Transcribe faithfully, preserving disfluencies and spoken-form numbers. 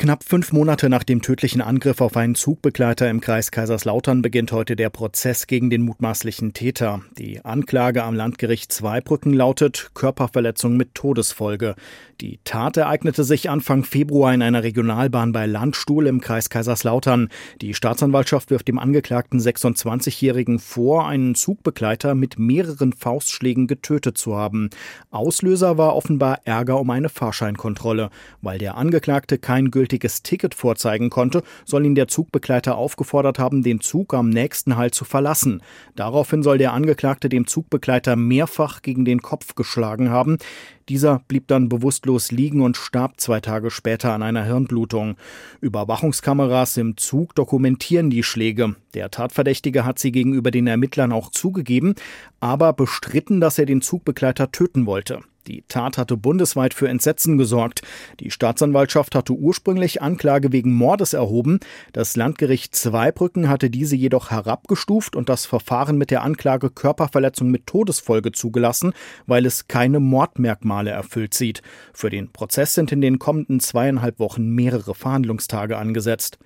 Knapp fünf Monate nach dem tödlichen Angriff auf einen Zugbegleiter im Kreis Kaiserslautern beginnt heute der Prozess gegen den mutmaßlichen Täter. Die Anklage am Landgericht Zweibrücken lautet Körperverletzung mit Todesfolge. Die Tat ereignete sich Anfang Februar in einer Regionalbahn bei Landstuhl im Kreis Kaiserslautern. Die Staatsanwaltschaft wirft dem angeklagten sechsundzwanzigjährigen vor, einen Zugbegleiter mit mehreren Faustschlägen getötet zu haben. Auslöser war offenbar Ärger um eine Fahrscheinkontrolle. Weil der Angeklagte kein gültiges Ticket vorzeigen konnte, soll ihn der Zugbegleiter aufgefordert haben, den Zug am nächsten Halt zu verlassen. Daraufhin soll der Angeklagte dem Zugbegleiter mehrfach gegen den Kopf geschlagen haben. Dieser blieb dann bewusstlos liegen und starb zwei Tage später an einer Hirnblutung. Überwachungskameras im Zug dokumentieren die Schläge. Der Tatverdächtige hat sie gegenüber den Ermittlern auch zugegeben, aber bestritten, dass er den Zugbegleiter töten wollte. Die Tat hatte bundesweit für Entsetzen gesorgt. Die Staatsanwaltschaft hatte ursprünglich Anklage wegen Mordes erhoben. Das Landgericht Zweibrücken hatte diese jedoch herabgestuft und das Verfahren mit der Anklage Körperverletzung mit Todesfolge zugelassen, weil es keine Mordmerkmale erfüllt sieht. Für den Prozess sind in den kommenden zweieinhalb Wochen mehrere Verhandlungstage angesetzt.